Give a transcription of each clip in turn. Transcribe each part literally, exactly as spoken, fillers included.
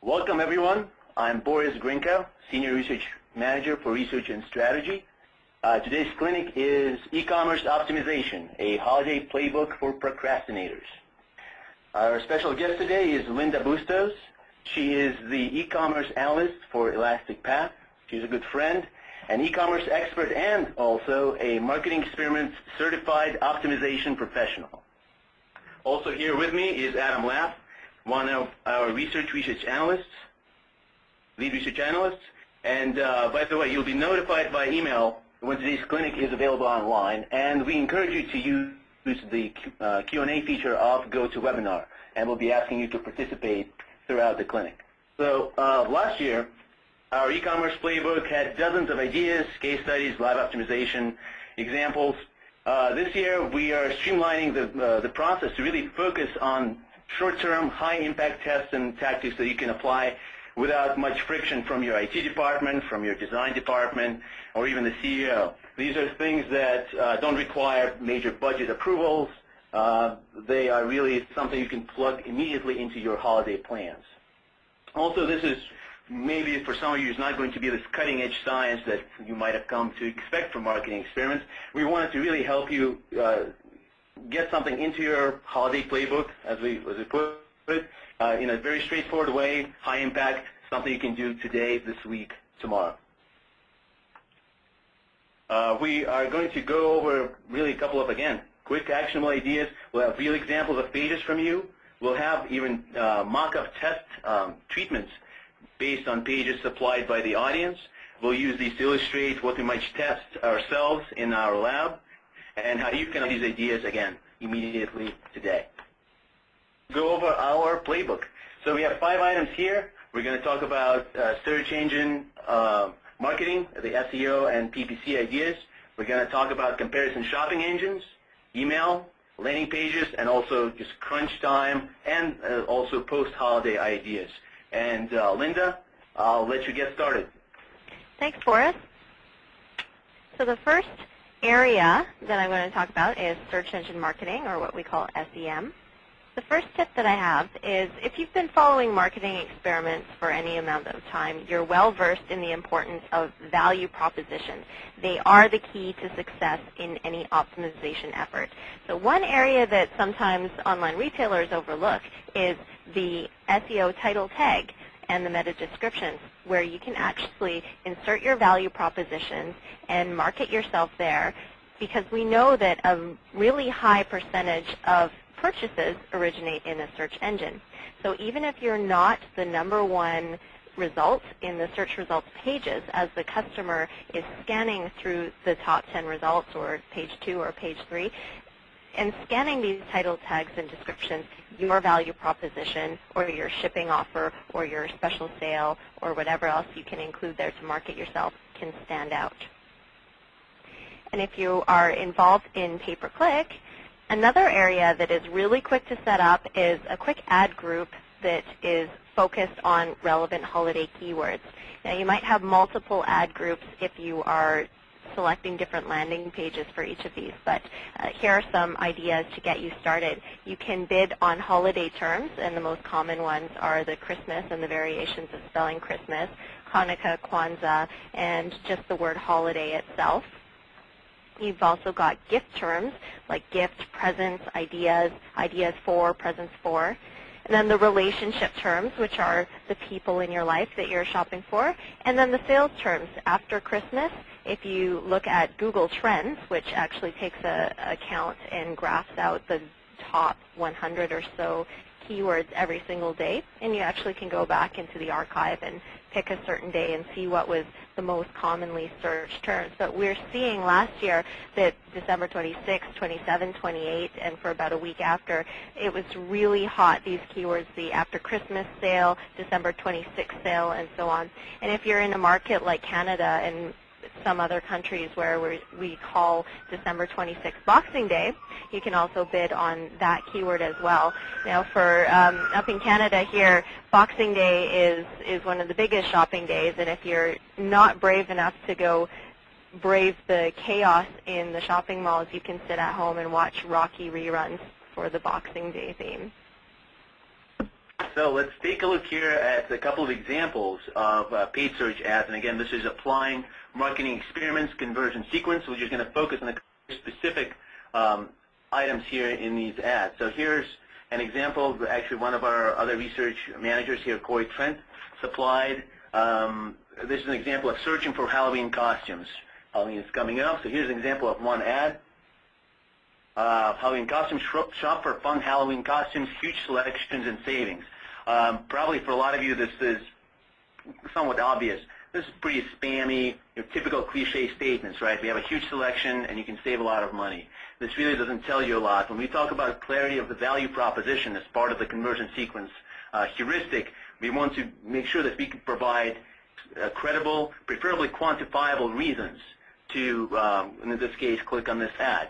Welcome, everyone. I'm Boris Grinko, Senior Research Manager for Research and Strategy. Uh, today's clinic is E-commerce Optimization, a holiday playbook for procrastinators. Our special guest today is Linda Bustos. She is the e-commerce analyst for Elastic Path. She's a good friend, an e-commerce expert, and also a marketing experiments certified optimization professional. Also here with me is Adam Lapp, one of our research research analysts, lead research analysts. And uh, by the way, you'll be notified by email when today's clinic is available online. And we encourage you to use the uh, Q and A feature of GoToWebinar, and we'll be asking you to participate throughout the clinic. So uh, last year, our e-commerce playbook had dozens of ideas, case studies, live optimization examples. Uh, this year, we are streamlining the, uh, the process to really focus on short-term, high-impact tests and tactics that you can apply without much friction from your I T department, from your design department, or even the C E O. These are things that uh, don't require major budget approvals. Uh, they are really something you can plug immediately into your holiday plans. Also, this is maybe for some of you, it's not going to be this cutting-edge science that you might have come to expect from marketing experiments. We wanted to really help you uh, get something into your holiday playbook, as we, as we put it, uh, in a very straightforward way, high impact, something you can do today, this week, tomorrow. Uh, we are going to go over really a couple of, again, quick actionable ideas. We'll have real examples of pages from you. We'll have even uh, mock-up test um, treatments based on pages supplied by the audience. We'll use these to illustrate what we might test ourselves in our lab and how you can have these ideas, again, immediately today. Go over our playbook. So we have five items here. We're going to talk about uh, search engine uh, marketing, the S E O and P P C ideas. We're going to talk about comparison shopping engines, email, landing pages, and also just crunch time, and uh, also post-holiday ideas. And uh, Linda, I'll let you get started. Thanks, Boris. So the first area that I'm going to talk about is search engine marketing, or what we call S E M. The first tip that I have is if you've been following marketing experiments for any amount of time, you're well versed in the importance of value propositions. They are the key to success in any optimization effort. So one area that sometimes online retailers overlook is the S E O title tag and the meta descriptions, where you can actually insert your value propositions and market yourself there, because we know that a really high percentage of purchases originate in a search engine. So even if you're not the number one result in the search results pages, as the customer is scanning through the top ten results, or page two or page three, and scanning these title tags and descriptions, your value proposition or your shipping offer or your special sale or whatever else you can include there to market yourself can stand out. And if you are involved in pay-per-click, another area that is really quick to set up is a quick ad group that is focused on relevant holiday keywords. Now, you might have multiple ad groups if you are selecting different landing pages for each of these, but uh, here are some ideas to get you started. You can bid on holiday terms, and the most common ones are the Christmas and the variations of spelling Christmas, Hanukkah, Kwanzaa, and just the word holiday itself. You've also got gift terms like gift, presents, ideas, ideas for, presents for. And then the relationship terms, which are the people in your life that you're shopping for. And then the sales terms. After Christmas, if you look at Google Trends, which actually takes a, a count and graphs out the top one hundred or so keywords every single day, and you actually can go back into the archive and pick a certain day and see what was the most commonly searched terms. But we're seeing last year that December twenty-sixth, twenty-seventh, twenty-eighth, and for about a week after, it was really hot, these keywords, the after Christmas sale, December twenty-sixth sale, and so on. And if you're in a market like Canada and some other countries where we, we call December twenty-sixth Boxing Day, you can also bid on that keyword as well. Now, for um, up in Canada here, Boxing Day is, is one of the biggest shopping days, and if you're not brave enough to go brave the chaos in the shopping malls, you can sit at home and watch Rocky reruns for the Boxing Day theme. So let's take a look here at a couple of examples of uh, paid search ads. And again, this is applying marketing experiments, conversion sequence. We're just going to focus on the specific um, items here in these ads. So here's an example of actually one of our other research managers here, Corey Trent, supplied. Um, this is an example of searching for Halloween costumes. Halloween is coming up, so here's an example of one ad. Uh, Halloween costumes, shop for fun Halloween costumes, huge selections and savings. Um, probably for a lot of you this is somewhat obvious. This is pretty spammy, you know, typical cliche statements, right? We have a huge selection and you can save a lot of money. This really doesn't tell you a lot. When we talk about clarity of the value proposition as part of the conversion sequence uh, heuristic, we want to make sure that we can provide uh, credible, preferably quantifiable reasons to, um, in this case, click on this ad.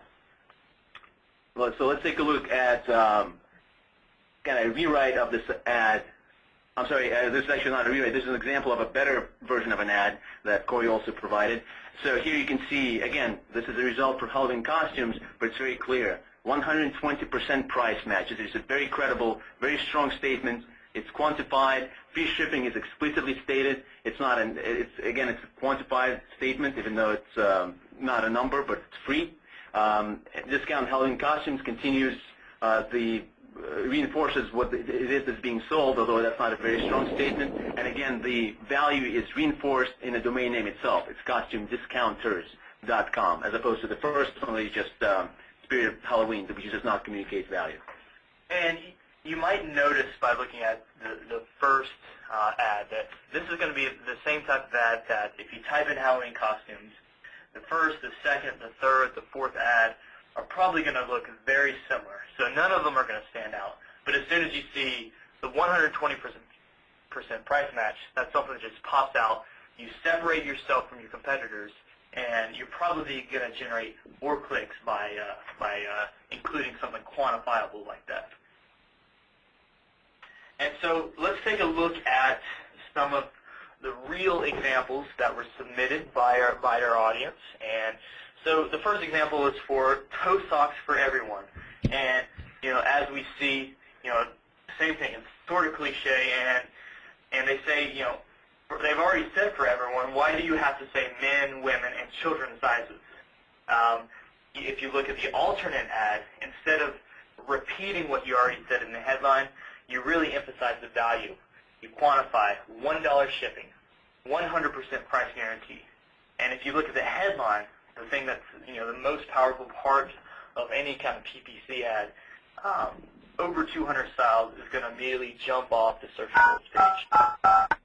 Well, so let's take a look at um, kind of a rewrite of this ad. I'm sorry, uh, this is actually not a rewrite. This is an example of a better version of an ad that Corey also provided. So here you can see, again, this is the result for Halloween costumes, but it's very clear. one hundred twenty percent price match. It is a very credible, very strong statement. It's quantified. Free shipping is explicitly stated. It's not an, it's, again, it's a quantified statement, even though it's um, not a number, but it's free. Um, discount Halloween costumes continues uh, the uh, reinforces what it is that's being sold, although that's not a very strong statement. And again, the value is reinforced in the domain name itself. It's costume discounters dot com, as opposed to the first one, just um, Spirit of Halloween, which does not communicate value. And you might notice by looking at the, the first uh, ad that this is going to be the same type of ad that if you type in Halloween costumes, the first, the second, the third, the fourth ad are probably going to look very similar. So none of them are going to stand out. But as soon as you see the one hundred twenty percent price match, that's something that just pops out. You separate yourself from your competitors, and you're probably going to generate more clicks by, uh, by uh, including something quantifiable like that. And so let's take a look at some of the real examples that were submitted by our, by our audience. And so the first example is for toe socks for everyone. And, you know, as we see, you know, same thing, it's sort of cliche, and, and they say, you know, they've already said for everyone, why do you have to say men, women, and children sizes? Um, if you look at the alternate ad, instead of repeating what you already said in the headline, you really emphasize the value. You quantify one dollar shipping, one hundred percent price guarantee. And if you look at the headline, the thing that's, you know, the most powerful part of any kind of P P C ad, um, over two hundred styles is going to immediately jump off the search results page.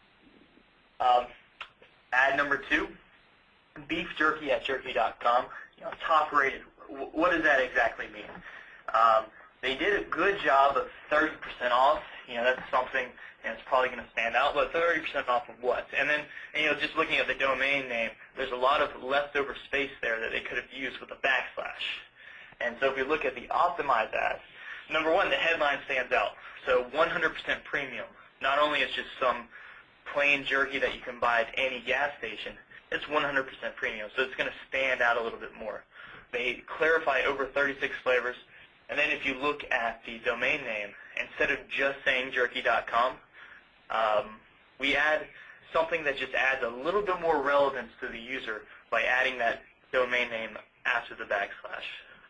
Um, ad number two, beef jerky at jerky dot com. You know, top rated. What does that exactly mean? Um, they did a good job of thirty percent off. You know, that's something, and it's probably going to stand out, but thirty percent off of what? And then, you know, just looking at the domain name, there's a lot of leftover space there that they could have used with a backslash. And so if we look at the optimized ads, number one, the headline stands out. So one hundred percent premium. Not only is just some plain jerky that you can buy at any gas station, it's one hundred percent premium, so it's going to stand out a little bit more. They clarify over thirty-six flavors. And then if you look at the domain name, instead of just saying jerky dot com, um, we add something that just adds a little bit more relevance to the user by adding that domain name after the backslash.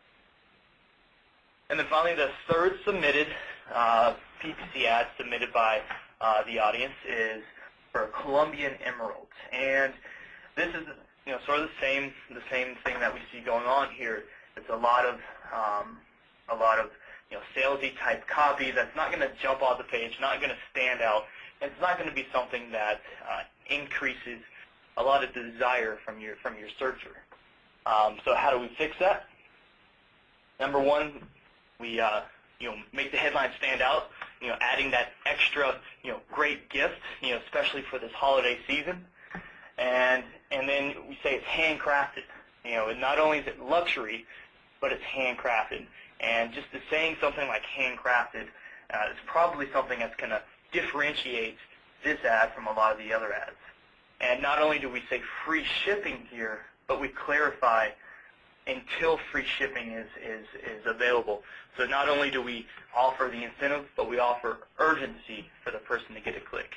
And then finally, the third submitted uh, P P C ad submitted by uh, the audience is for Colombian emeralds. And this is, you know, sort of the same, the same thing that we see going on here. It's a lot of um, a lot of, you know, salesy type copy that's not going to jump off the page, not going to stand out, and it's not going to be something that uh, increases a lot of desire from your from your searcher. Um, so how do we fix that? Number one, we uh, you know, make the headline stand out. You know, adding that extra, you know, great gift, you know, especially for this holiday season, and and then we say it's handcrafted. You know, and not only is it luxury, but it's handcrafted. And just the saying something like handcrafted uh, is probably something that's going to differentiate this ad from a lot of the other ads. And not only do we say free shipping here, but we clarify until free shipping is, is, is available. So not only do we offer the incentive, but we offer urgency for the person to get a click.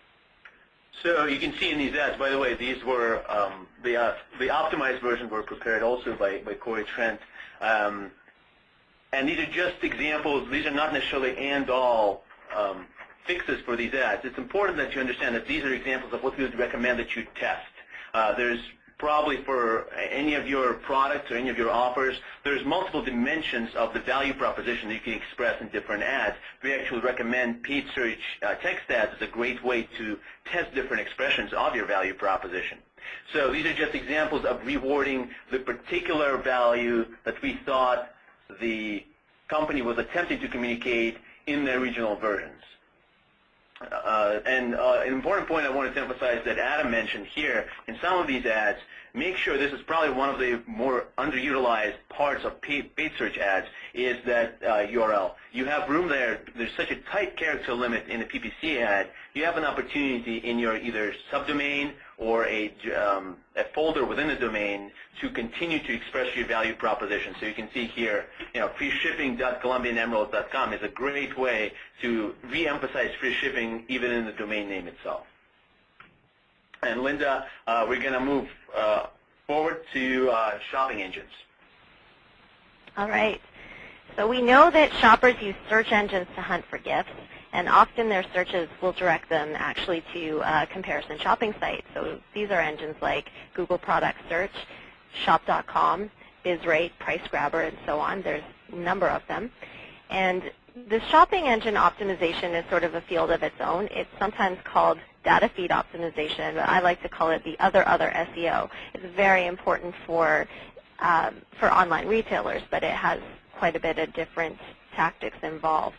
So you can see in these ads, by the way, these were, um, the, uh, the optimized versions were prepared also by, by Corey Trent. Um, and these are just examples. These are not necessarily and-all um, fixes for these ads. It's important that you understand that these are examples of what we would recommend that you test. Uh, there's probably for any of your products or any of your offers, there's multiple dimensions of the value proposition that you can express in different ads. We actually recommend paid search uh, text ads as a great way to test different expressions of your value proposition. So these are just examples of rewarding the particular value that we thought the company was attempting to communicate in their regional versions. Uh, and uh, an important point I wanted to emphasize that Adam mentioned here, in some of these ads, make sure this is probably one of the more underutilized parts of paid, paid search ads, is that uh, U R L. You have room there. There's such a tight character limit in a P P C ad. You have an opportunity in your either subdomain or a, um, a folder within the domain to continue to express your value proposition. So you can see here, you know, free shipping dot colombian emerald dot com is a great way to re-emphasize free shipping even in the domain name itself. And Linda, uh, we're going to move uh, forward to uh, shopping engines. All right. So we know that shoppers use search engines to hunt for gifts, and often their searches will direct them actually to uh, comparison shopping sites. So these are engines like Google Product Search, shop dot com, BizRate, PriceGrabber, and so on. There's a number of them. And the shopping engine optimization is sort of a field of its own. It's sometimes called data feed optimization, but I like to call it the other other S E O. It's very important for um, for online retailers, but it has quite a bit of different tactics involved.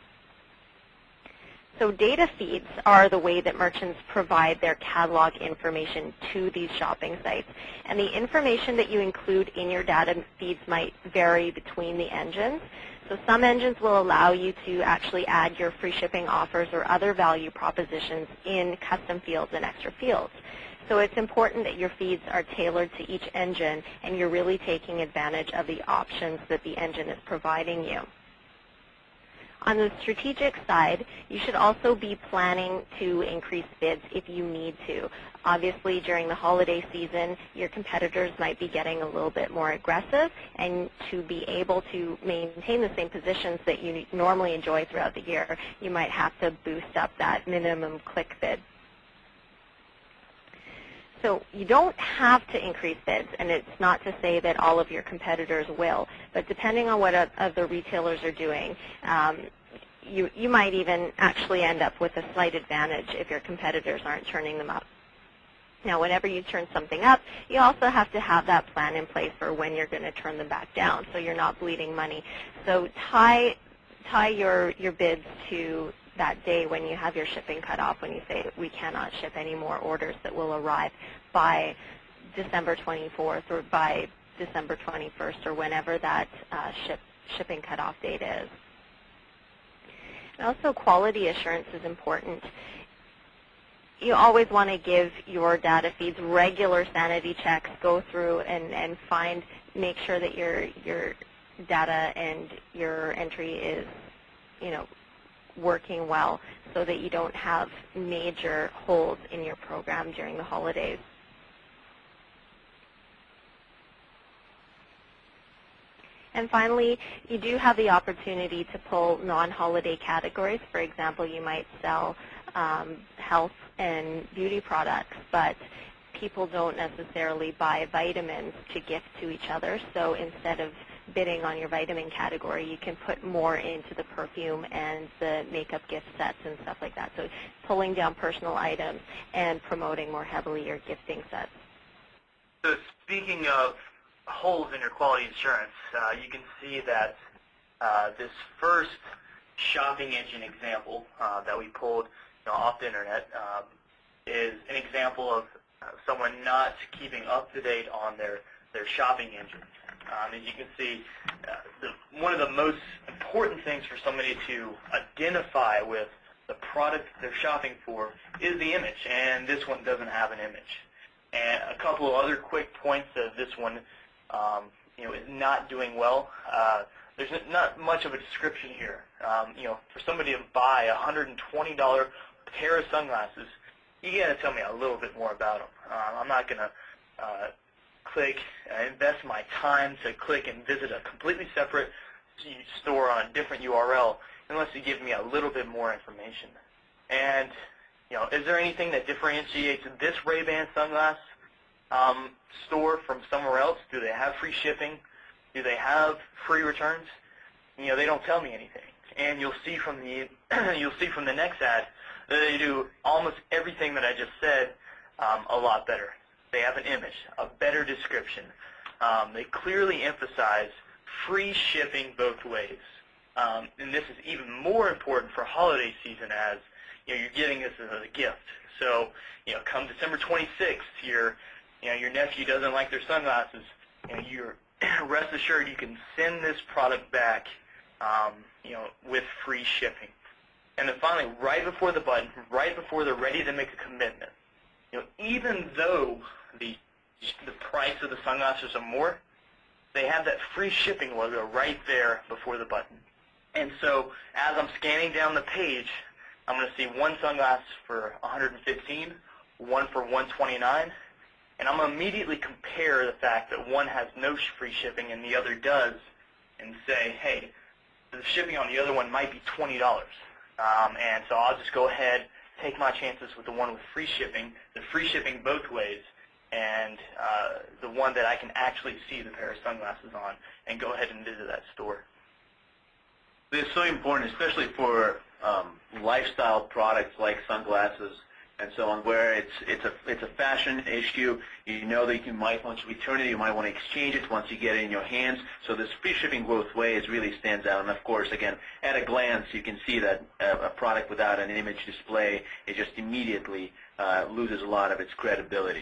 So data feeds are the way that merchants provide their catalog information to these shopping sites. And the information that you include in your data feeds might vary between the engines. So some engines will allow you to actually add your free shipping offers or other value propositions in custom fields and extra fields. So it's important that your feeds are tailored to each engine and you're really taking advantage of the options that the engine is providing you. On the strategic side, you should also be planning to increase bids if you need to. Obviously, during the holiday season, your competitors might be getting a little bit more aggressive, and to be able to maintain the same positions that you normally enjoy throughout the year, you might have to boost up that minimum click bid. So you don't have to increase bids, and it's not to say that all of your competitors will, but depending on what other retailers are doing, um, you, you might even actually end up with a slight advantage if your competitors aren't turning them up. Now, whenever you turn something up, you also have to have that plan in place for when you're going to turn them back down, so you're not bleeding money. So tie, tie your, your bids to that day when you have your shipping cut off, when you say we cannot ship any more orders that will arrive by December twenty-fourth or by December twenty-first or whenever that uh, ship, shipping cutoff date is. And also quality assurance is important. You always want to give your data feeds regular sanity checks, go through and, and find, make sure that your, your data and your entry is, you know, working well so that you don't have major holes in your program during the holidays. And finally, you do have the opportunity to pull non-holiday categories. For example, you might sell um, health and beauty products, but people don't necessarily buy vitamins to gift to each other. So instead of bidding on your vitamin category, you can put more into the perfume and the makeup gift sets and stuff like that. So pulling down personal items and promoting more heavily your gifting sets. So speaking of holes in your quality assurance, uh, you can see that uh, this first shopping engine example uh, that we pulled you know, off the internet um, is an example of uh, someone not keeping up to date on their, their shopping engine. Um, as you can see, uh, the, one of the most important things for somebody to identify with the product they're shopping for is the image, and this one doesn't have an image. And a couple of other quick points of this one, um, you know, is not doing well. Uh, there's not much of a description here. Um, you know, for somebody to buy a one hundred twenty dollar pair of sunglasses, you got to tell me a little bit more about them. Uh, I'm not going to uh, click, uh, invest my time to click and visit a completely separate store on a different U R L unless you give me a little bit more information. And, you know, is there anything that differentiates this Ray-Ban sunglass um, store from somewhere else? Do they have free shipping? Do they have free returns? You know, they don't tell me anything. And you'll see from the you'll see from the next ad that they do almost everything that I just said um, a lot better. They have an image, a better description. Um, they clearly emphasize free shipping both ways. Um, and this is even more important for holiday season as you know, you're getting this as a gift. So, you know, come December twenty-sixth, your, you know, your nephew doesn't like their sunglasses, you know, you're rest assured you can send this product back, um, you know, with free shipping. And then finally, right before the button, right before they're ready to make a commitment, you know, even though the the price of the sunglasses are more, they have that free shipping logo right there before the button. And so as I'm scanning down the page, I'm going to see one sunglass for one hundred fifteen dollars, one for one hundred twenty-nine dollars, and I'm going to immediately compare the fact that one has no free shipping and the other does, and say, hey, the shipping on the other one might be twenty dollars. Um, and so I'll just go ahead, take my chances with the one with free shipping, the free shipping both ways, and uh, the one that I can actually see the pair of sunglasses on, and go ahead and visit that store. It's so important, especially for um, lifestyle products like sunglasses and so on, where it's it's a it's a fashion issue. You know that you might want to return it, you might want to exchange it once you get it in your hands. So this free shipping both ways really stands out. And of course, again, at a glance, you can see that a, a product without an image display, it just immediately uh, loses a lot of its credibility.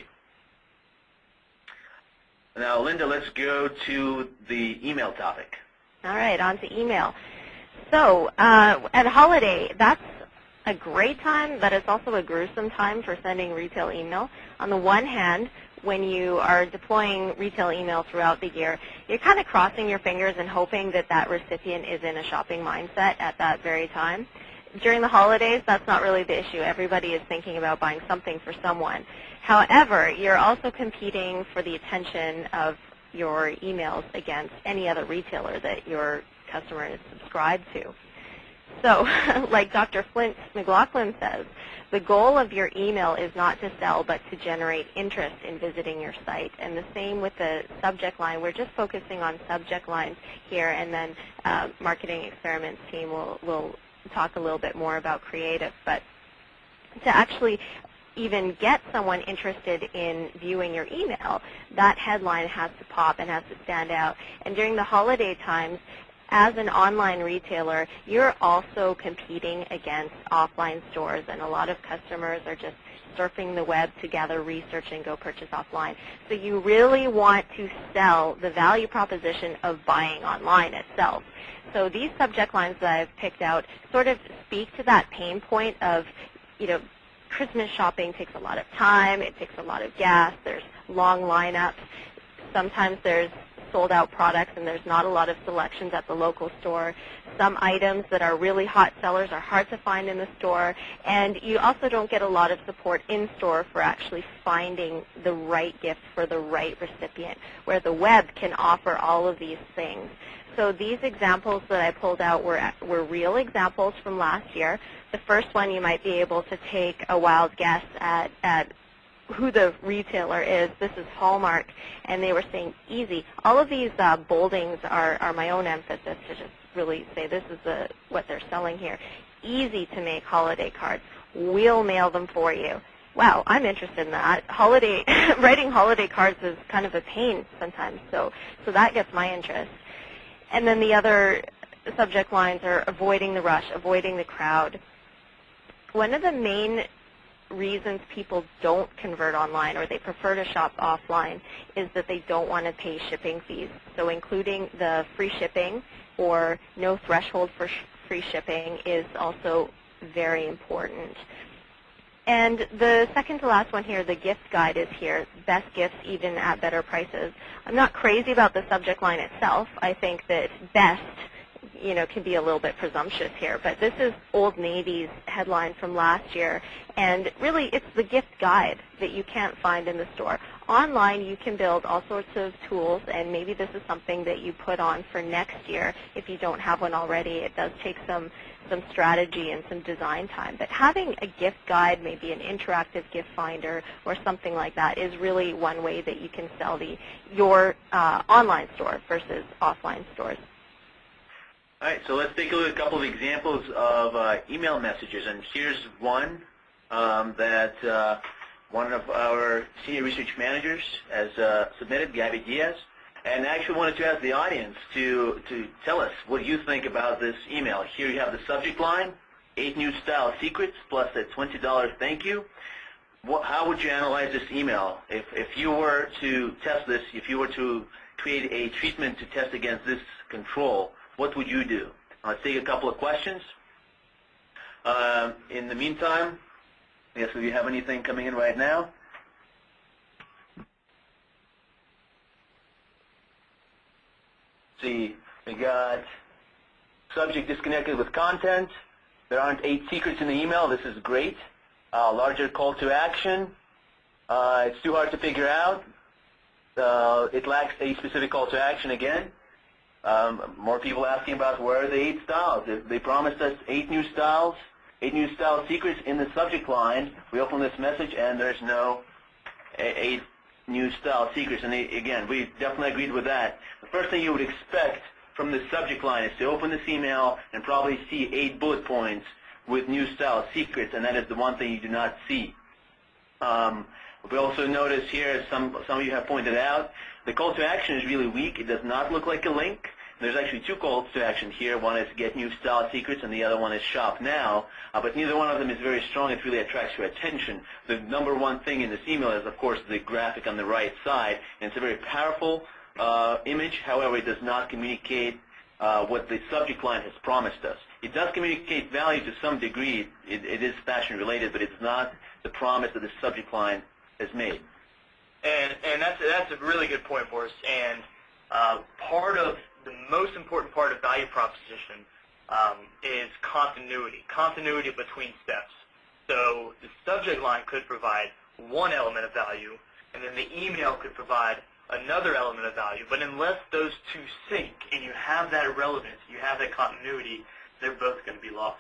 Now, Linda, let's go to the email topic. All right, on to email. So uh, at holiday, that's a great time, but it's also a gruesome time for sending retail email. On the one hand, when you are deploying retail email throughout the year, you're kind of crossing your fingers and hoping that that recipient is in a shopping mindset at that very time. During the holidays, that's not really the issue. Everybody is thinking about buying something for someone. However, you're also competing for the attention of your emails against any other retailer that your customer is subscribed to. So, like Doctor Flint McLaughlin says, the goal of your email is not to sell, but to generate interest in visiting your site. And the same with the subject line. We're just focusing on subject lines here, and then uh, Marketing Experiments team will, will talk a little bit more about creative. But to actually even get someone interested in viewing your email, that headline has to pop and has to stand out. And during the holiday times, as an online retailer, you're also competing against offline stores, and a lot of customers are just surfing the web to gather research and go purchase offline. So you really want to sell the value proposition of buying online itself. So these subject lines that I've picked out sort of speak to that pain point of, you know, Christmas shopping takes a lot of time, it takes a lot of gas, there's long lineups, sometimes there's sold out products and there's not a lot of selections at the local store. Some items that are really hot sellers are hard to find in the store, and you also don't get a lot of support in store for actually finding the right gift for the right recipient, where the web can offer all of these things. So these examples that I pulled out were, were real examples from last year. The first one, you might be able to take a wild guess at, at who the retailer is. This is Hallmark, and they were saying easy. All of these uh, boldings are, are my own emphasis to just really say this is the, what they're selling here. Easy to make holiday cards. We'll mail them for you. Wow, I'm interested in that. Holiday writing holiday cards is kind of a pain sometimes, so so that gets my interest. And then the other subject lines are avoiding the rush, avoiding the crowd. One of the main reasons people don't convert online, or they prefer to shop offline, is that they don't want to pay shipping fees. So including the free shipping or no threshold for sh free shipping is also very important. And the second to last one here, the gift guide, is here. Best gifts even at better prices. I'm not crazy about the subject line itself. I think that best, you know, can be a little bit presumptuous here. But this is Old Navy's headline from last year. And really, it's the gift guide that you can't find in the store. Online, you can build all sorts of tools, and maybe this is something that you put on for next year if you don't have one already. It does take some some strategy and some design time. But having a gift guide, maybe an interactive gift finder or something like that, is really one way that you can sell the your uh, online store versus offline stores. All right, so let's take a look at a couple of examples of uh, email messages. And here's one um, that uh, one of our senior research managers has uh, submitted, Gabby Diaz. And I actually wanted to ask the audience to, to tell us what you think about this email. Here you have the subject line, eight new style secrets plus a twenty dollar thank you. What, how would you analyze this email? If, if you were to test this, if you were to create a treatment to test against this control, what would you do? Let's take a couple of questions. Uh, in the meantime, yes, do you have anything coming in right now? See, we got subject disconnected with content. There aren't eight secrets in the email. This is great. Uh, larger call to action. Uh, it's too hard to figure out. Uh, it lacks a specific call to action again. Um, more people asking about where are the eight styles. They, they promised us eight new styles, eight new style secrets in the subject line. We open this message and there's no eight new style secrets. And they, again, we definitely agreed with that. The first thing you would expect from the subject line is to open this email and probably see eight bullet points with new style secrets, and that is the one thing you do not see. Um, we also notice here, as some, some of you have pointed out, the call to action is really weak. It does not look like a link. There's actually two calls to action here. One is get new style secrets, and the other one is shop now. Uh, but neither one of them is very strong. It really attracts your attention. The number one thing in this email is, of course, the graphic on the right side. And it's a very powerful uh, image. However, it does not communicate uh, what the subject line has promised us. It does communicate value to some degree. It, it is fashion-related, but it's not the promise that the subject line has made. And, and that's, that's a really good point, Boris. And uh, part of the most important part of value proposition um, is continuity, continuity between steps. So the subject line could provide one element of value, and then the email could provide another element of value. But unless those two sync and you have that relevance, you have that continuity, they're both going to be lost.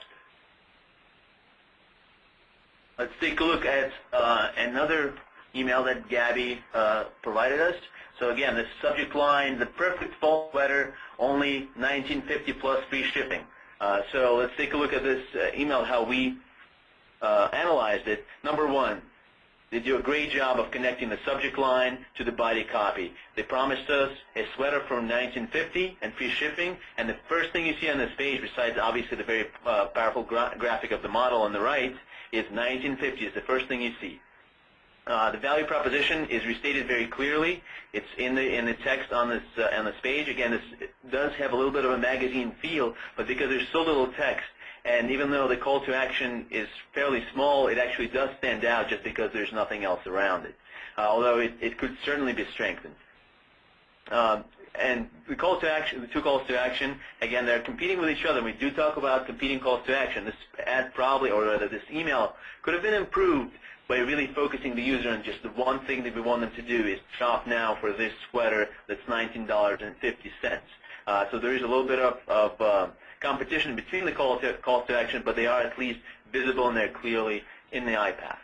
Let's take a look at uh, another email that Gabby uh, provided us. So again, the subject line, the perfect fall sweater, only nineteen fifty plus free shipping. Uh, so let's take a look at this uh, email, how we uh, analyzed it. Number one, they do a great job of connecting the subject line to the body copy. They promised us a sweater from nineteen fifty and free shipping, and the first thing you see on this page, besides obviously the very uh, powerful gra graphic of the model on the right, is nineteen fifty is the first thing you see. Uh, the value proposition is restated very clearly. It's in the in the text on this uh, on this page. Again, this does have a little bit of a magazine feel, but because there's so little text, and even though the call to action is fairly small, it actually does stand out just because there's nothing else around it. Uh, although it, it could certainly be strengthened. Um, and the call to action, the two calls to action, again, they're competing with each other. We do talk about competing calls to action. This ad probably, or rather, this email could have been improved by really focusing the user on just the one thing that we want them to do is shop now for this sweater that's nineteen fifty. Uh, so there is a little bit of, of uh, competition between the call to, calls to action, but they are at least visible and they're clearly in the iPath.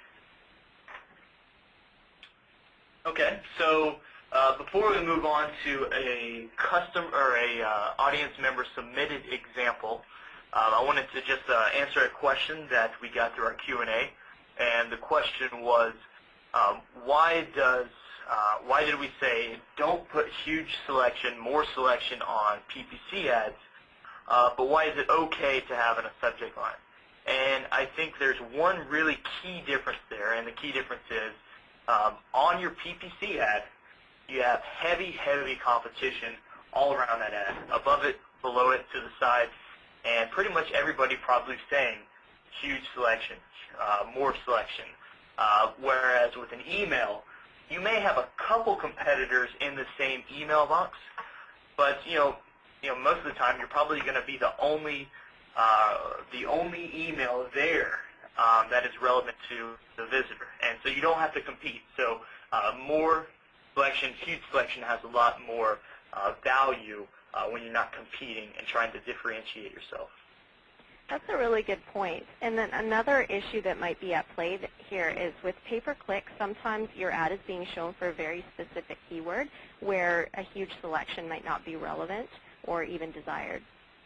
Okay, so uh, before we move on to a custom or a uh, audience member submitted example, uh, I wanted to just uh, answer a question that we got through our Q and A. And the question was, um, why does uh, why did we say don't put huge selection, more selection on P P C ads, uh, but why is it okay to have in a subject line? And I think there's one really key difference there, and the key difference is um, on your P P C ad, you have heavy, heavy competition all around that ad, above it, below it, to the side, and pretty much everybody probably saying, huge selection, uh, more selection. Uh, whereas with an email, you may have a couple competitors in the same email box, but you know, you know, most of the time you're probably going to be the only, uh, the only email there um, that is relevant to the visitor, and so you don't have to compete. So uh, more selection, huge selection has a lot more uh, value uh, when you're not competing and trying to differentiate yourself. That's a really good point. And then another issue that might be at play here is with pay-per-click, sometimes your ad is being shown for a very specific keyword where a huge selection might not be relevant or even desired.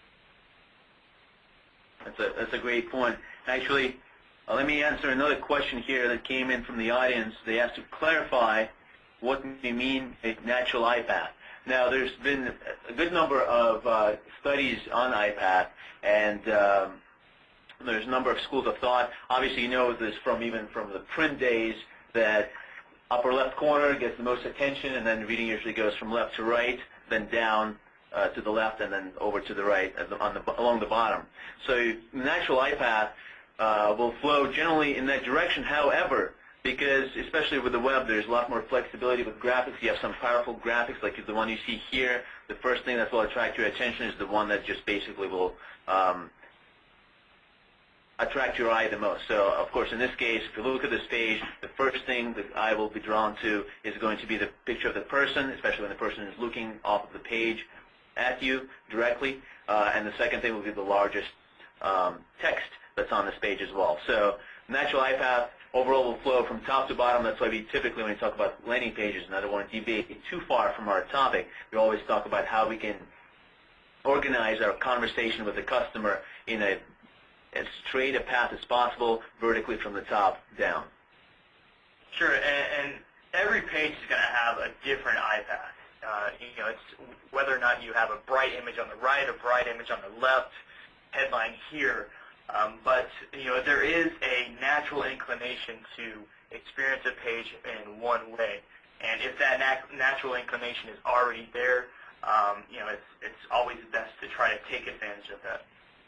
That's a, that's a great point. Actually, uh, let me answer another question here that came in from the audience. They asked to clarify what do you mean a natural I PATH. Now, there's been a good number of uh, studies on I PATH, and um, there's a number of schools of thought. Obviously, you know this from even from the print days that upper left corner gets the most attention, and then reading usually goes from left to right, then down uh, to the left, and then over to the right on the, along the bottom. So natural I PATH uh, will flow generally in that direction. However, because especially with the web, there's a lot more flexibility with graphics. You have some powerful graphics like the one you see here. The first thing that will attract your attention is the one that just basically will um, attract your eye the most. So, of course, in this case, if you look at this page, the first thing the eye will be drawn to is going to be the picture of the person, especially when the person is looking off of the page at you directly. Uh, and the second thing will be the largest um, text that's on this page as well. So natural I PATH overall will flow from top to bottom. That's why we typically, when we talk about landing pages, and I don't want to deviate too far from our topic, we always talk about how we can organize our conversation with the customer in a as straight a path as possible, vertically from the top down. Sure, and, and every page is going to have a different I PATH. Uh, you know, it's whether or not you have a bright image on the right, a bright image on the left, headline here. Um, but, you know, there is a natural inclination to experience a page in one way. And if that nat natural inclination is already there, um, you know, it's, it's always best to try to take advantage of that.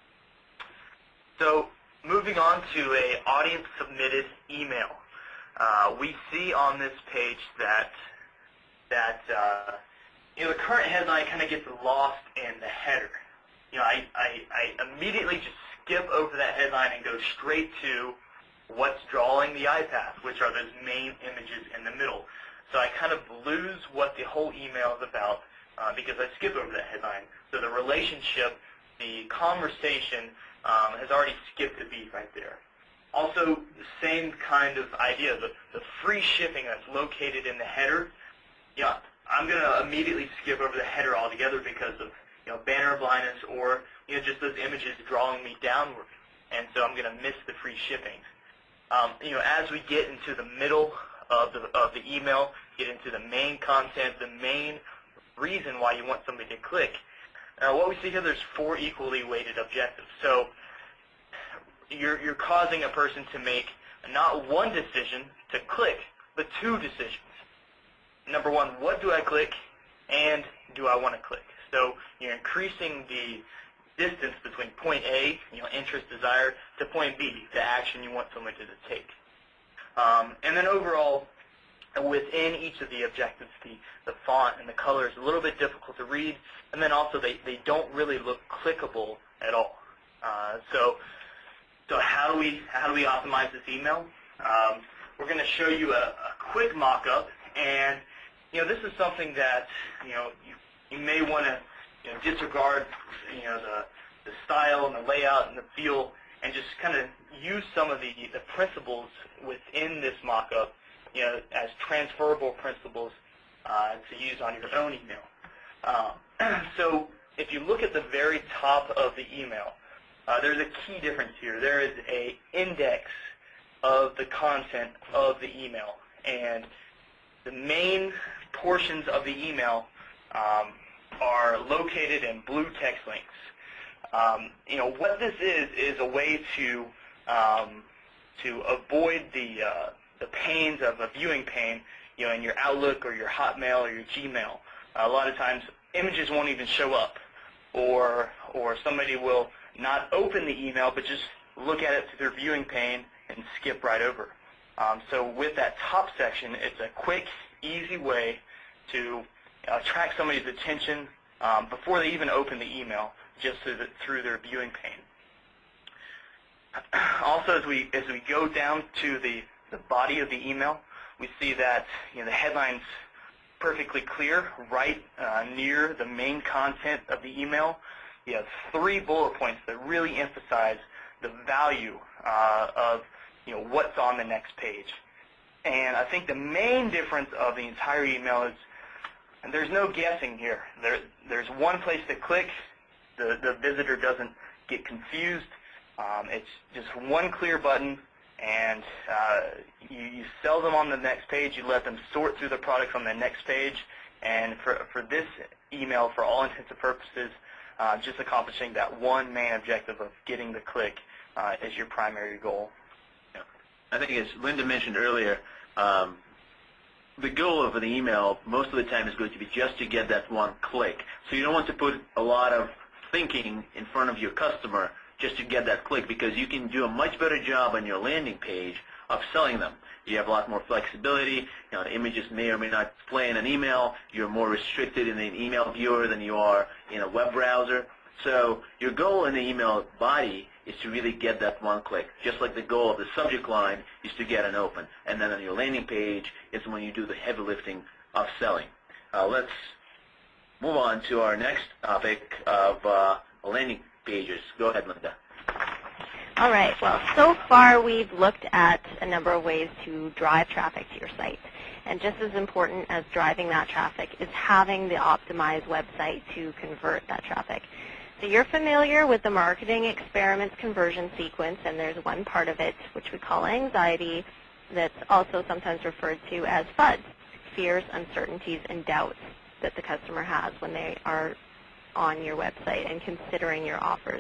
So moving on to a audience-submitted email. Uh, we see on this page that, that uh, you know, the current headline kind of gets lost in the header. You know, I, I, I immediately just skip over that headline and go straight to what's drawing the I PATH, which are those main images in the middle. So I kind of lose what the whole email is about uh, because I skip over that headline. So the relationship, the conversation um, has already skipped a beat right there. Also, the same kind of idea, the, the free shipping that's located in the header, you know, I'm going to immediately skip over the header altogether because of you know, banner blindness or you know, just those images drawing me downward. And so I'm going to miss the free shipping. Um, you know, as we get into the middle of the, of the email, get into the main content, the main reason why you want somebody to click, uh, what we see here, there's four equally weighted objectives. So you're, you're causing a person to make not one decision to click, but two decisions. Number one, what do I click, and do I want to click? So you're increasing the distance between point A, you know, interest, desire, to point B, the action you want somebody to take. Um, and then overall, within each of the objectives, the, the font and the color is a little bit difficult to read, and then also they, they don't really look clickable at all. Uh, so so how do we how do we optimize this email? Um, we're going to show you a, a quick mock-up, and you know, this is something that you know you, you may want to you know, disregard you know the the style and the layout and the feel, and just kind of use some of the the principles within this mock-up, you know, as transferable principles uh, to use on your own email. Um, so if you look at the very top of the email, uh, there's a key difference here. There is a index of the content of the email, and the main portions of the email um, are located in blue text links. Um, you know, what this is is a way to um, to avoid the uh, the pains of a viewing pane, you know, in your Outlook or your Hotmail or your Gmail. A lot of times, images won't even show up, or or somebody will not open the email but just look at it through their viewing pane, and skip right over. Um, so with that top section, it's a quick, easy way to uh, attract somebody's attention um, before they even open the email, just through, the, through their viewing pane. Also, as we as we go down to the the body of the email, we see that you know the headline's perfectly clear, right uh, near the main content of the email. You have three bullet points that really emphasize the value uh, of you know what's on the next page. And I think the main difference of the entire email is, and there's no guessing here. There, there's one place to click. The the visitor doesn't get confused. Um, it's just one clear button, and uh, you, you sell them on the next page. You let them sort through the products on the next page. And for, for this email, for all intents and purposes, uh, just accomplishing that one main objective of getting the click uh, is your primary goal. Yeah. I think as Linda mentioned earlier, um, the goal of the email most of the time is going to be just to get that one click. So you don't want to put a lot of thinking in front of your customer just to get that click, because you can do a much better job on your landing page of selling them. You have a lot more flexibility. You know, the images may or may not play in an email. You're more restricted in an email viewer than you are in a web browser. So your goal in the email body is to really get that one click, just like the goal of the subject line is to get an open. And then on your landing page is when you do the heavy lifting of selling. Uh, let's move on to our next topic of uh, landing pages. Go ahead, Linda. All right. Well, so far we've looked at a number of ways to drive traffic to your site. And just as important as driving that traffic is having the optimized website to convert that traffic. So you're familiar with the marketing experiments conversion sequence, and there's one part of it which we call anxiety that's also sometimes referred to as FUDs, fears, uncertainties, and doubts that the customer has when they are on your website and considering your offers.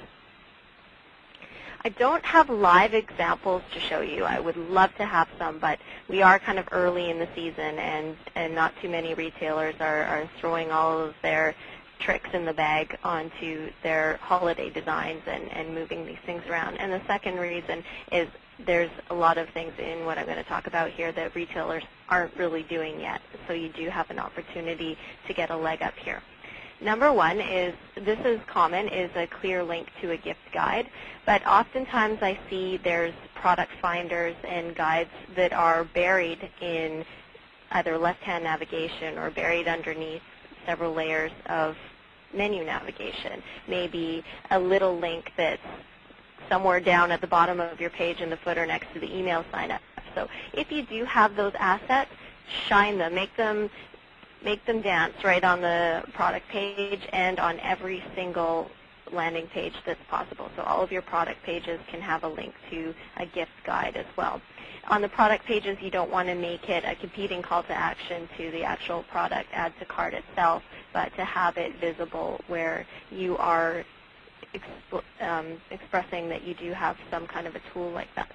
I don't have live examples to show you. I would love to have some, but we are kind of early in the season, and, and not too many retailers are, are throwing all of their tricks in the bag onto their holiday designs and, and moving these things around. And the second reason is there's a lot of things in what I'm going to talk about here that retailers aren't really doing yet, so you do have an opportunity to get a leg up here. Number one is, this is common, is a clear link to a gift guide, but oftentimes I see there's product finders and guides that are buried in either left-hand navigation or buried underneath several layers of menu navigation. Maybe a little link that's somewhere down at the bottom of your page in the footer next to the email sign-up. So if you do have those assets, shine them, make them make them dance right on the product page and on every single landing page that's possible. So all of your product pages can have a link to a gift guide as well. On the product pages, you don't want to make it a competing call to action to the actual product add to cart itself, but to have it visible where you are exp um, expressing that you do have some kind of a tool like that.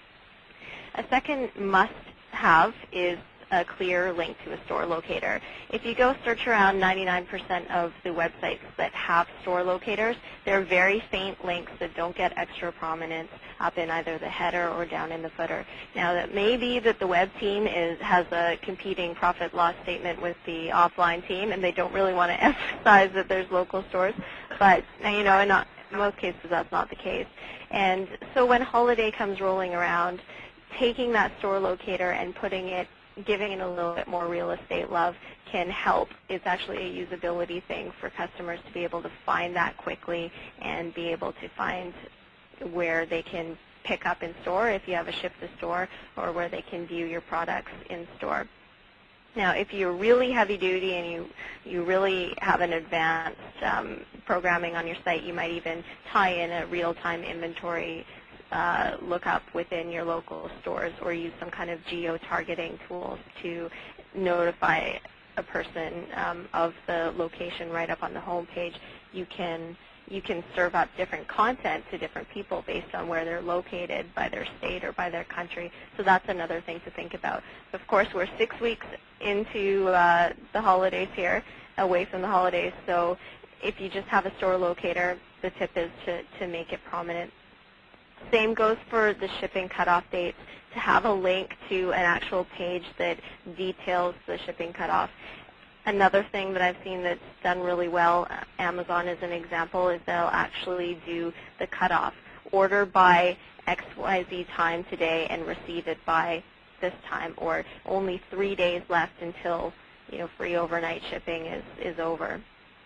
A second must-have is a clear link to a store locator. If you go search around ninety-nine percent of the websites that have store locators, they're very faint links that don't get extra prominence up in either the header or down in the footer. Now, that may be that the web team is, has a competing profit loss statement with the offline team, and they don't really want to emphasize that there's local stores, but you know, in, not, in most cases that's not the case. And so when holiday comes rolling around, taking that store locator and putting it, giving it a little bit more real estate love can help. It's actually a usability thing for customers to be able to find that quickly and be able to find where they can pick up in store if you have a ship to store, or where they can view your products in store. Now, if you're really heavy duty and you, you really have an advanced um, programming on your site, you might even tie in a real-time inventory Uh, look up within your local stores, or use some kind of geo-targeting tools to notify a person um, of the location right up on the home page. You can you can serve up different content to different people based on where they're located by their state or by their country. So that's another thing to think about. Of course, we're six weeks into uh, the holidays here, away from the holidays. So if you just have a store locator, the tip is to, to make it prominent Same goes for the shipping cutoff dates, to have a link to an actual page that details the shipping cutoff. Another thing that I've seen that's done really well, Amazon as an example, is they'll actually do the cutoff. Order by X Y Z time today and receive it by this time, or only three days left until, you know, free overnight shipping is, is over.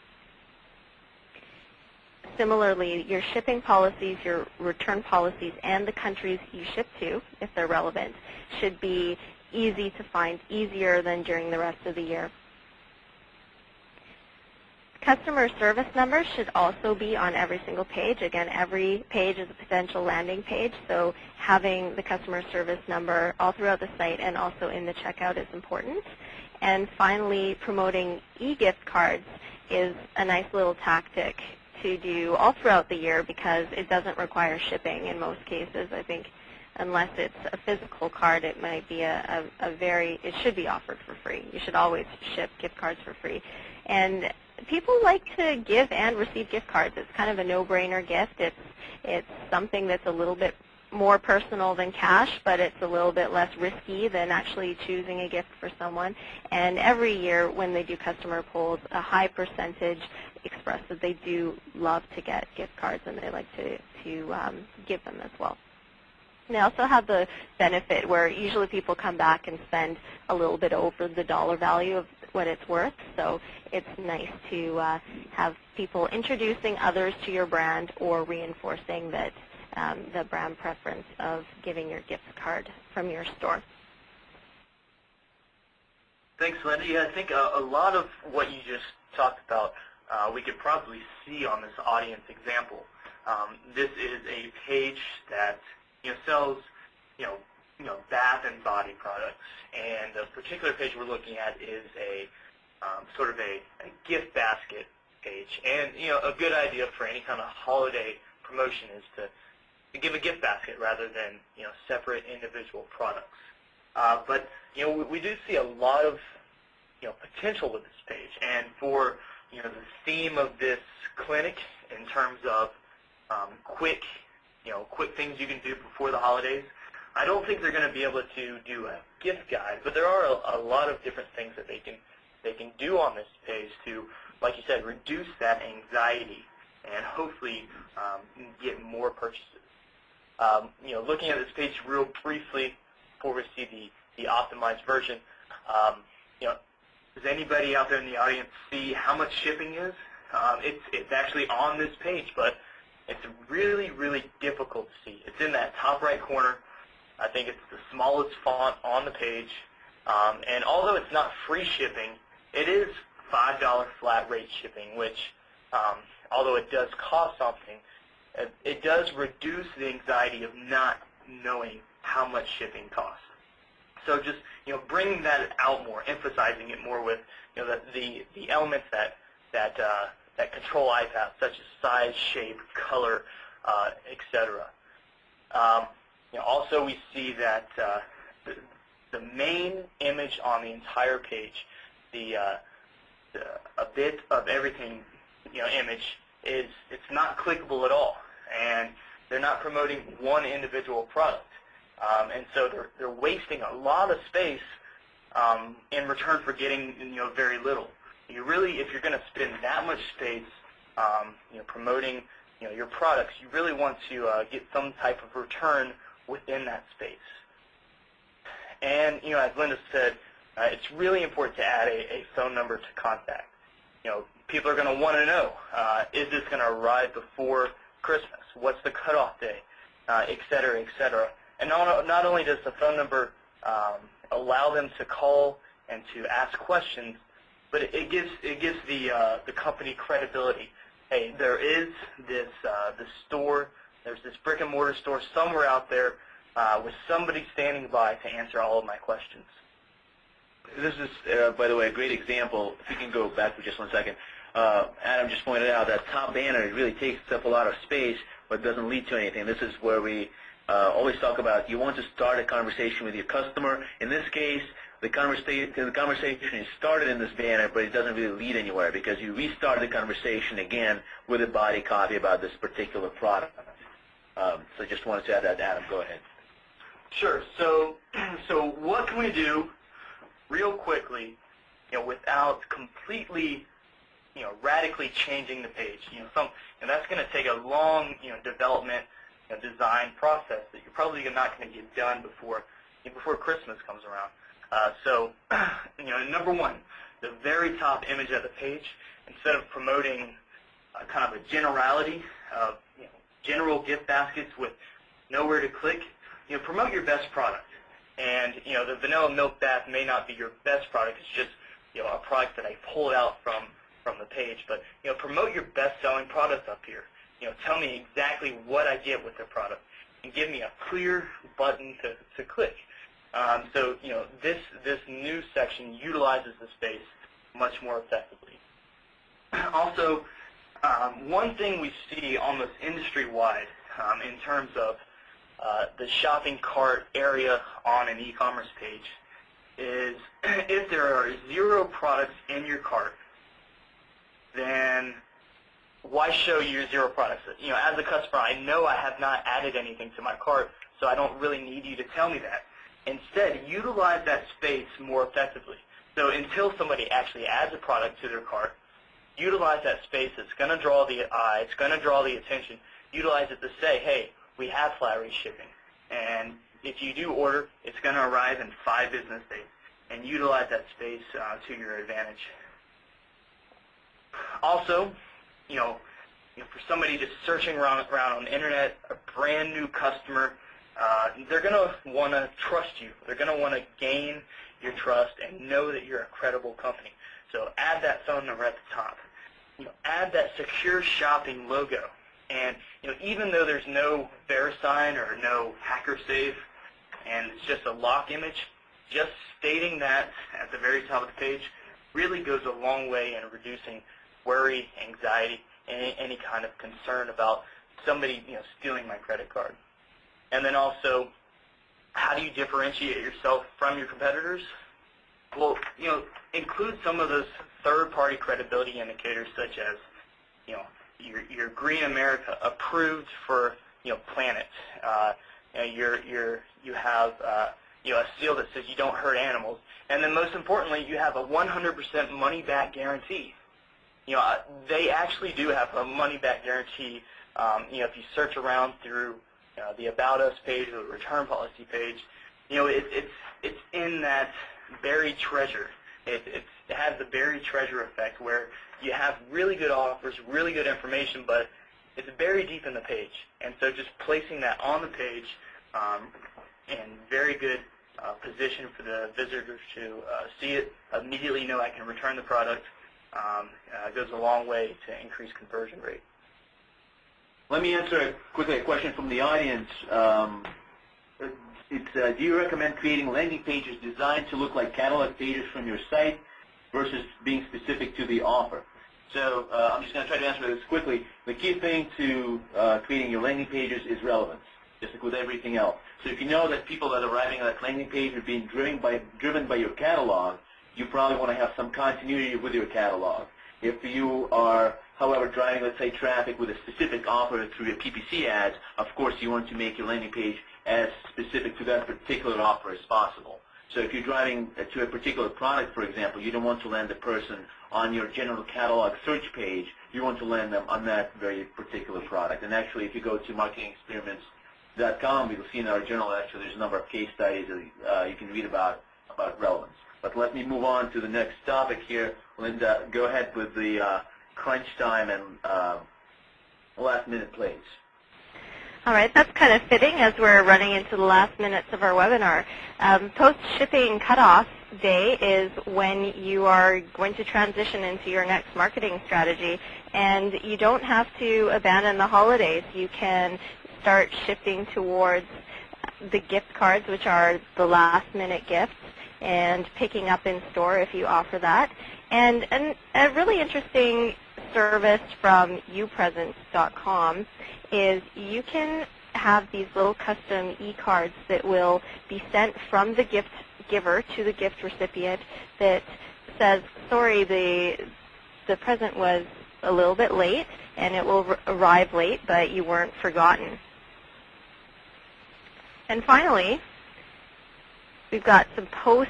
Similarly, your shipping policies, your return policies, and the countries you ship to, if they're relevant, should be easy to find, easier than during the rest of the year. Customer service numbers should also be on every single page. Again, every page is a potential landing page, so having the customer service number all throughout the site and also in the checkout is important. And finally, promoting e-gift cards is a nice little tactic to do all throughout the year because it doesn't require shipping in most cases. I think unless it's a physical card, it might be a, a, a very, it should be offered for free. You should always ship gift cards for free. And people like to give and receive gift cards. It's kind of a no-brainer gift. It's, it's something that's a little bit more personal than cash, but it's a little bit less risky than actually choosing a gift for someone. And every year when they do customer polls, a high percentage express that they do love to get gift cards and they like to, to um, give them as well. And they also have the benefit where usually people come back and spend a little bit over the dollar value of what it's worth. So it's nice to uh, have people introducing others to your brand or reinforcing that um, the brand preference of giving your gift card from your store. Thanks, Linda. Yeah, I think a, a lot of what you just talked about uh, we could probably see on this audience example. Um, this is a page that you know sells you know you know bath and body products, and the particular page we're looking at is a um, sort of a, a gift basket page. And you know a good idea for any kind of holiday promotion is to, to give a gift basket rather than you know separate individual products. Uh, but you know we, we do see a lot of you know potential with this page, and for you know the theme of this clinic in terms of um, quick you know quick things you can do before the holidays. I don't think they're going to be able to do a gift guide, but there are a, a lot of different things that they can they can do on this page to, like you said, reduce that anxiety and hopefully um, get more purchases. Um, you know, looking at this page real briefly before we see the the optimized version. Um, you know, does anybody out there in the audience see how much shipping is? Um, it's it's actually on this page, but it's really really difficult to see. It's in that top right corner. I think it's the smallest font on the page, um, and although it's not free shipping, it is five dollar flat rate shipping, which, um, although it does cost something, it, it does reduce the anxiety of not knowing how much shipping costs. So just you know, bringing that out more, emphasizing it more with you know the the, the elements that that uh, that control iPath, such as size, shape, color, uh, et cetera. Um, You know, also, we see that uh, the, the main image on the entire page, the, uh, the a bit of everything, you know, image is it's not clickable at all, and they're not promoting one individual product, um, and so they're they're wasting a lot of space um, in return for getting you know very little. You really, if you're going to spend that much space, um, you know, promoting you know your products, you really want to uh, get some type of return within that space. And, you know, as Linda said, uh, it's really important to add a, a phone number to contact. You know, people are going to want to know, uh, is this going to arrive before Christmas? What's the cutoff day? Uh, et cetera, et cetera. And not, not only does the phone number um, allow them to call and to ask questions, but it, it gives it gives the uh, the company credibility. Hey, there is this uh, this store. There's this brick and mortar store somewhere out there uh, with somebody standing by to answer all of my questions. This is, uh, by the way, a great example. If you can go back for just one second. Uh, Adam just pointed out that top banner, it really takes up a lot of space, but doesn't lead to anything. This is where we uh, always talk about you want to start a conversation with your customer. In this case, the conversation, the conversation is started in this banner, but it doesn't really lead anywhere because you restart the conversation again with a body copy about this particular product. Um, so I just wanted to add that. Adam, go ahead. Sure. So, so what can we do real quickly, you know, without completely, you know, radically changing the page? You know, some, and that's going to take a long, you know, development, you know, design process that you're probably not going to get done before, you know, before Christmas comes around. Uh, so, you know, number one, the very top image of the page, instead of promoting uh, kind of a generality of, you know, general gift baskets with nowhere to click, you know, promote your best product. And, you know, the vanilla milk bath may not be your best product. It's just, you know, a product that I pulled out from, from the page. But, you know, promote your best-selling product up here. You know, tell me exactly what I get with the product and give me a clear button to, to click. Um, so, you know, this, this new section utilizes the space much more effectively. Also, um, one thing we see almost industry-wide um, in terms of uh, the shopping cart area on an e-commerce page is if there are zero products in your cart, then why show you zero products? You know, as a customer, I know I have not added anything to my cart, so I don't really need you to tell me that. Instead, utilize that space more effectively. So until somebody actually adds a product to their cart, utilize that space. It's going to draw the eye. It's going to draw the attention. Utilize it to say, hey, we have flat rate shipping. And if you do order, it's going to arrive in five business days. And utilize that space uh, to your advantage. Also, you know, you know, for somebody just searching around, around on the internet, a brand new customer, uh, they're going to want to trust you. They're going to want to gain your trust and know that you're a credible company. So add that phone number at the top. You know, add that secure shopping logo. And you know, even though there's no VeriSign or no HackerSafe, and it's just a lock image, just stating that at the very top of the page really goes a long way in reducing worry, anxiety, and any, any kind of concern about somebody, you know, stealing my credit card. And then also, how do you differentiate yourself from your competitors? Well, you know, include some of those third-party credibility indicators, such as, you know, your, your Green America approved for, you know, Planet. Uh, you know, you're, you're, you have, uh, you know, a seal that says you don't hurt animals. And then most importantly, you have a one hundred percent money-back guarantee. You know, uh, they actually do have a money-back guarantee. Um, you know, if you search around through uh, the About Us page or the Return Policy page, you know, it, it's it's in that buried treasure. It, it's, it has the buried treasure effect where you have really good offers, really good information, but it's buried deep in the page. And so just placing that on the page um, in very good uh, position for the visitors to uh, see it, immediately know I can return the product, um, uh, goes a long way to increase conversion rate. Let me answer quickly a question from the audience. Um, it's, uh, do you recommend creating landing pages designed to look like catalog pages from your site versus being specific to the offer? So uh, I'm just going to try to answer this quickly. The key thing to uh, creating your landing pages is relevance, just like with everything else. So if you know that people that are arriving on that landing page are being driven by, driven by your catalog, you probably want to have some continuity with your catalog. If you are, however, driving, let's say, traffic with a specific offer through your P P C ads, of course you want to make your landing page as specific to that particular offer as possible. So if you're driving to a particular product, for example, you don't want to land the person on your general catalog search page. You want to land them on that very particular product. And actually, if you go to marketing experiments dot com, you'll see in our journal, actually, there's a number of case studies that uh, you can read about, about relevance. But let me move on to the next topic here. Linda, go ahead with the uh, crunch time and uh, last minute plays. All right, that's kind of fitting as we're running into the last minutes of our webinar. Um, post-shipping cutoff day is when you are going to transition into your next marketing strategy, and you don't have to abandon the holidays. You can start shifting towards the gift cards, which are the last-minute gifts, and picking up in store if you offer that. And, and a really interesting service from you present dot com is you can have these little custom e-cards that will be sent from the gift giver to the gift recipient that says, sorry, the, the present was a little bit late and it will arrive late, but you weren't forgotten. And finally, we've got some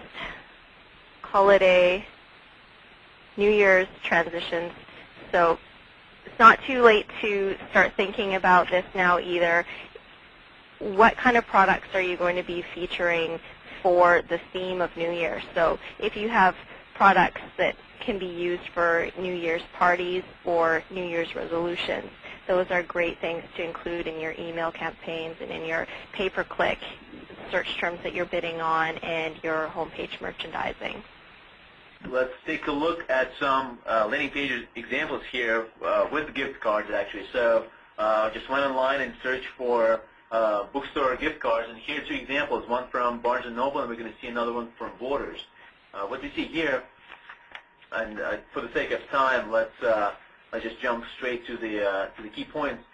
post-holiday New Year's transitions. So it's not too late to start thinking about this now either. What kind of products are you going to be featuring for the theme of New Year? So if you have products that can be used for New Year's parties or New Year's resolutions, those are great things to include in your email campaigns and in your pay-per-click search terms that you're bidding on and your homepage merchandising. Let's take a look at some uh, landing page examples here uh, with gift cards, actually. So uh, just went online and searched for uh, bookstore gift cards, and here are two examples, one from Barnes and Noble, and we're going to see another one from Borders. Uh, what we see here, and uh, for the sake of time, let's uh, let's just jump straight to the uh, to the key points.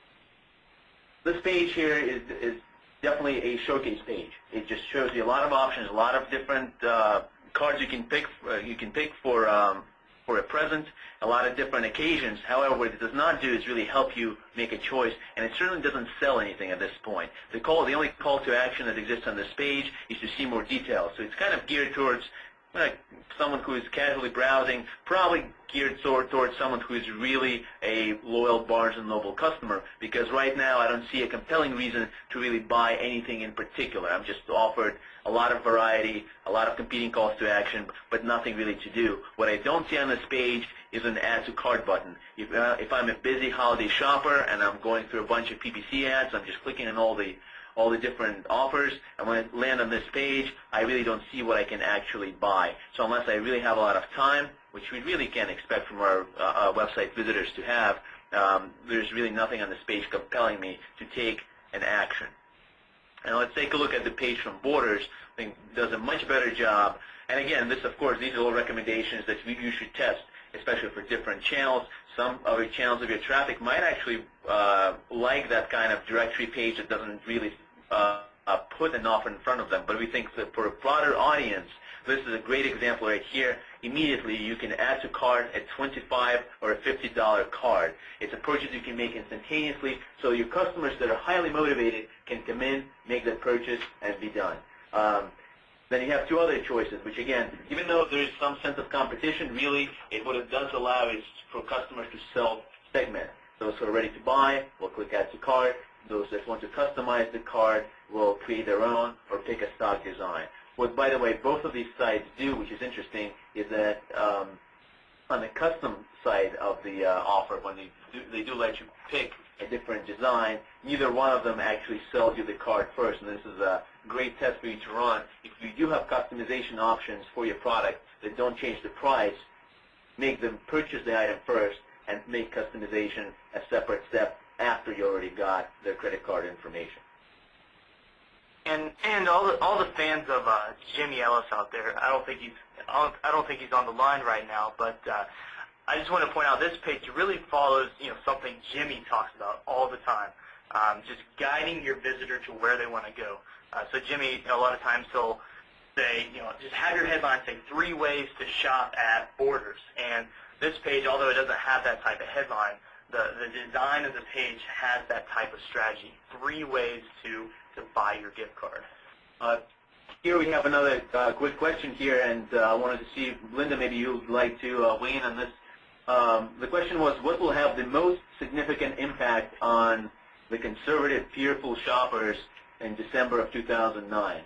This page here is is definitely a showcase page. It just shows you a lot of options, a lot of different uh, cards you can pick. Uh, you can pick for um, for a present, a lot of different occasions. However, what it does not do is really help you make a choice, and it certainly doesn't sell anything at this point. The call, the only call to action that exists on this page is to see more details. So it's kind of geared towards uh, someone who is casually browsing, probably geared toward, towards someone who is really a loyal Barnes and Noble customer, because right now I don't see a compelling reason to really buy anything in particular. I'm just offered a lot of variety, a lot of competing calls to action, but nothing really to do. What I don't see on this page is an add to cart button. If, uh, if I'm a busy holiday shopper and I'm going through a bunch of P P C ads, I'm just clicking on all the all the different offers, and when I land on this page, I really don't see what I can actually buy. So unless I really have a lot of time, which we really can't expect from our uh, website visitors to have, um, there's really nothing on this page compelling me to take an action. Now let's take a look at the page from Borders. I think it does a much better job. And again, this, of course, these are all recommendations that we, you should test, especially for different channels. Some of your channels of your traffic might actually uh, like that kind of directory page that doesn't really uh, uh, put an offer in front of them. But we think that for a broader audience, this is a great example right here. Immediately, you can add to cart a twenty-five dollars or a fifty dollar card. It's a purchase you can make instantaneously, so your customers that are highly motivated can come in, make that purchase, and be done. Um, then you have two other choices, which again, even though there is some sense of competition, really, it, what it does allow is for customers to self-segment. Those who are ready to buy will click add to cart. Those that want to customize the card will create their own or pick a stock design. What, by the way, both of these sites do, which is interesting, is that um, on the custom side of the uh, offer, when they do, they do let you pick a different design, neither one of them actually sells you the card first. And this is a great test for you to run. If you do have customization options for your product that don't change the price, make them purchase the item first and make customization a separate step after you already got their credit card information. And and all the all the fans of uh, Jimmy Ellis out there, I don't think he's I don't, I don't think he's on the line right now, but uh, I just want to point out this page really follows you know something Jimmy talks about all the time, um, just guiding your visitor to where they want to go. Uh, so Jimmy, you know, a lot of times he'll say, you know, just have your headline say three ways to shop at Borders, and this page, although it doesn't have that type of headline, the the design of the page has that type of strategy. Three ways to to buy your gift card. Uh, here we have another uh, quick question here, and uh, I wanted to see, Linda, maybe you'd like to uh, weigh in on this. Um, the question was, what will have the most significant impact on the conservative, fearful shoppers in December of two thousand nine?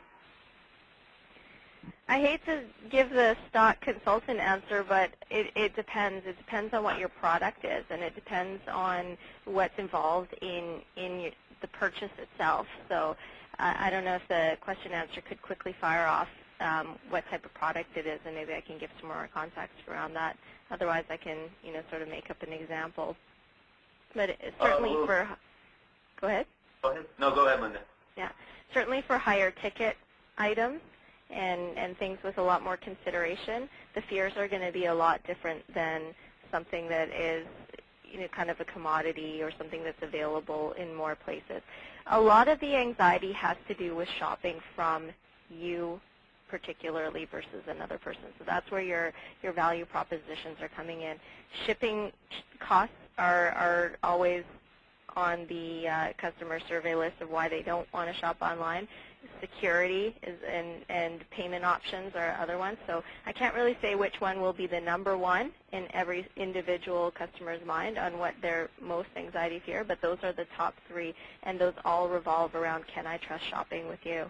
I hate to give the stock consultant answer, but it, it depends. It depends on what your product is, and it depends on what's involved in, in your, the purchase itself. So uh, I don't know if the question answer could quickly fire off um, what type of product it is, and maybe I can give some more context around that. Otherwise, I can, you know, sort of make up an example. But it, certainly uh, well, for, go ahead. Go ahead. No, go ahead, Linda. Yeah, certainly for higher ticket items and, and things with a lot more consideration, the fears are going to be a lot different than something that is, you know, kind of a commodity or something that's available in more places. A lot of the anxiety has to do with shopping from you particularly versus another person. So that's where your, your value propositions are coming in. Shipping costs are, are always on the uh, customer survey list of why they don't want to shop online. Security is, and, and payment options are other ones. So I can't really say which one will be the number one in every individual customer's mind on what their most anxiety fear, but those are the top three, and those all revolve around, can I trust shopping with you?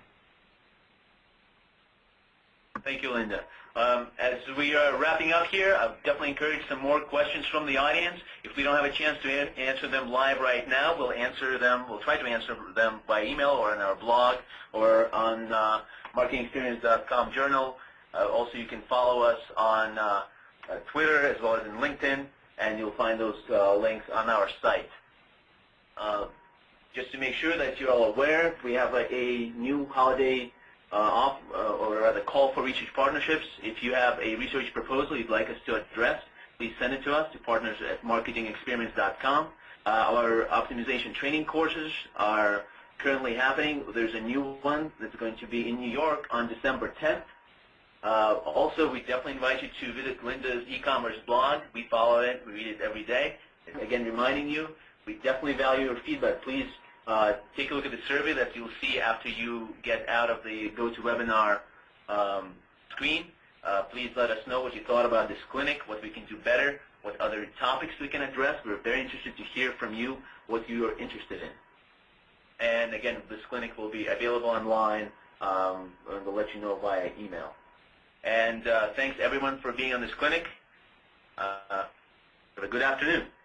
Thank you, Linda. Um, as we are wrapping up here, I definitely encourage some more questions from the audience. If we don't have a chance to a answer them live right now, we'll answer them, we'll try to answer them by email or in our blog or on uh, marketing experience dot com journal. Uh, also, you can follow us on uh, uh, Twitter as well as in LinkedIn, and you'll find those uh, links on our site. Uh, just to make sure that you're all aware, we have a, a new holiday Uh, off, uh, or rather call for research partnerships. If you have a research proposal you'd like us to address, please send it to us to partners at marketing experience dot com. Uh, our optimization training courses are currently happening. There's a new one that's going to be in New York on December tenth. Uh, also, we definitely invite you to visit Linda's e-commerce blog. We follow it. We read it every day. Again, reminding you, we definitely value your feedback. Please Uh, take a look at the survey that you'll see after you get out of the GoToWebinar um, screen. Uh, please let us know what you thought about this clinic, what we can do better, what other topics we can address. We're very interested to hear from you what you are interested in. And again, this clinic will be available online, um, and we'll let you know via email. And uh, thanks everyone for being on this clinic. Uh, have a good afternoon.